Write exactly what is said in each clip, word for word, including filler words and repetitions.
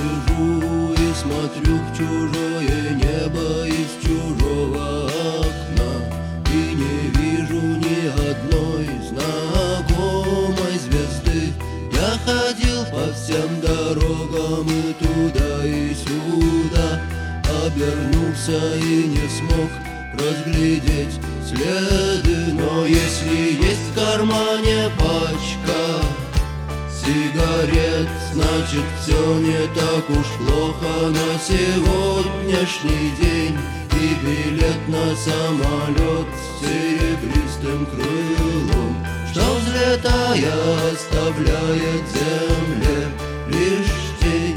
сижу и смотрю в чужое небо из чужого окна, и не вижу ни одной знакомой звезды. Я ходил по всем дорогам и туда, и сюда, обернулся и не смог разглядеть следы. Но если есть в кармане пачка сигарет, значит все не так уж плохо на сегодняшний день. И билет на самолет с серебристым крылом, что, взлетая, оставляет земле лишь тень.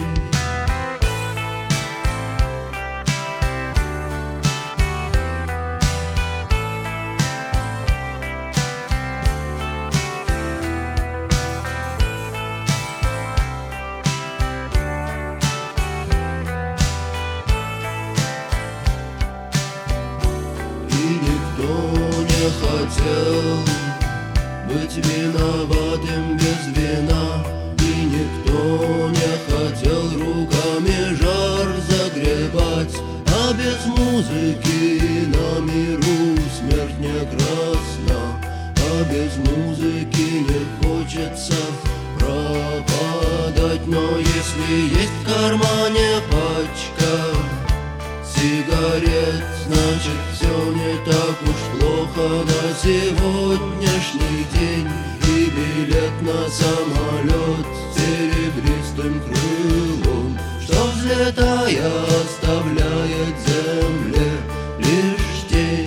Хотел быть виноватым без вина, и никто не хотел руками жар загребать. А без музыки на миру смерть не красна, а без музыки не хочется пропадать. Но если есть в кармане пачка сигарет, значит все не так уж плохо на сегодняшний день. И билет на самолет с серебристым крылом, что, взлетая, оставляет земле лишь тень.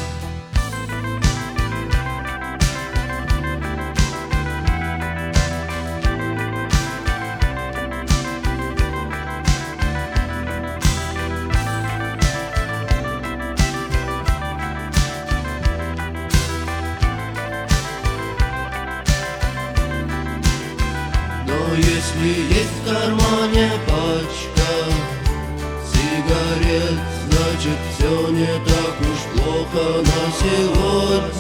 Но если есть в кармане пачка сигарет, значит все не так уж плохо на сегодня.